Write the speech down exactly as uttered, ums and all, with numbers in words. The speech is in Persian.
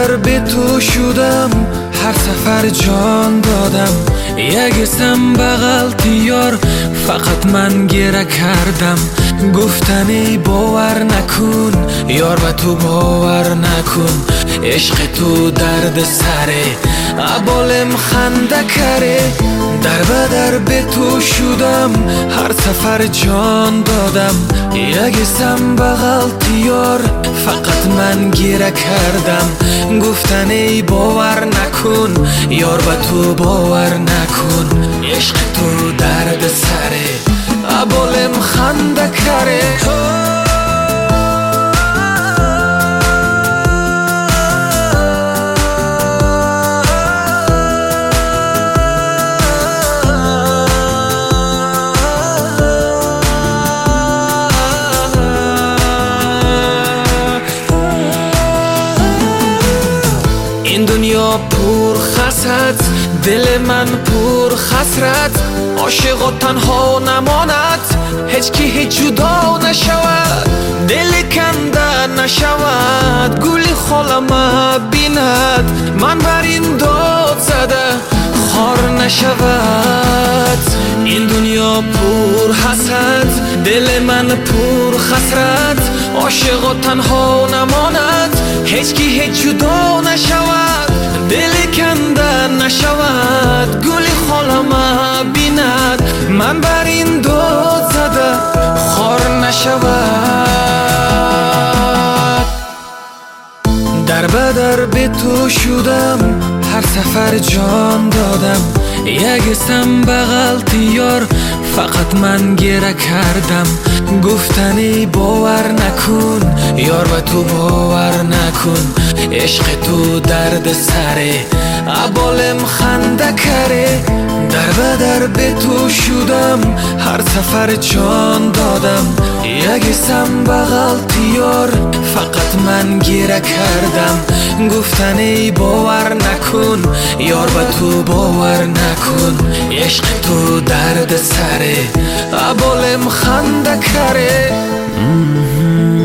بدر به تو شدم، هر سفر جان دادم. یک اسم بغل دیار فقط من گره کردم. گفتنی باور نکن یار، به تو باور نکن. عشق تو درد سره، ابالم خنده کره. در بدر به تو شدم، هر سفر جان دادم. یک اسم بغل دیار فقط من گره کردم. گفتنی باور نکن یار، به تو باور نکن. عشق تو درد سره، ابالم خنده کره. این دنیا پر خسد، دل من پر خسرت. عاشق و تنها نماند، هیچ کی هیچ جدا نشود. دل کنده نشود، گلی خالم بیند. من بر این داد زده خار نشود. این دنیا پر حسد، دل من پر خسرت. عاشق و تنها نماند، هیچ کی هیچ جدا نشود. دل کنده نشود، گلی خالم بیند. من بر این داد زده خار نشود. در بدر به تو شدم، هر سفر جان دادم. یک اسم بغل دیار فقط من گره کردم. گفتنی باور نکن یار، به تو باور نکن. عشق تو درد سره، ابالم خنده کره. در بدر به تو شدم، هر سفر جان دادم. یک اسم بغل دیار فقط من گره کردم. گفتنی باور نکن یار، به تو باور نکن. عشق تو درد سره، ابالم خنده کره.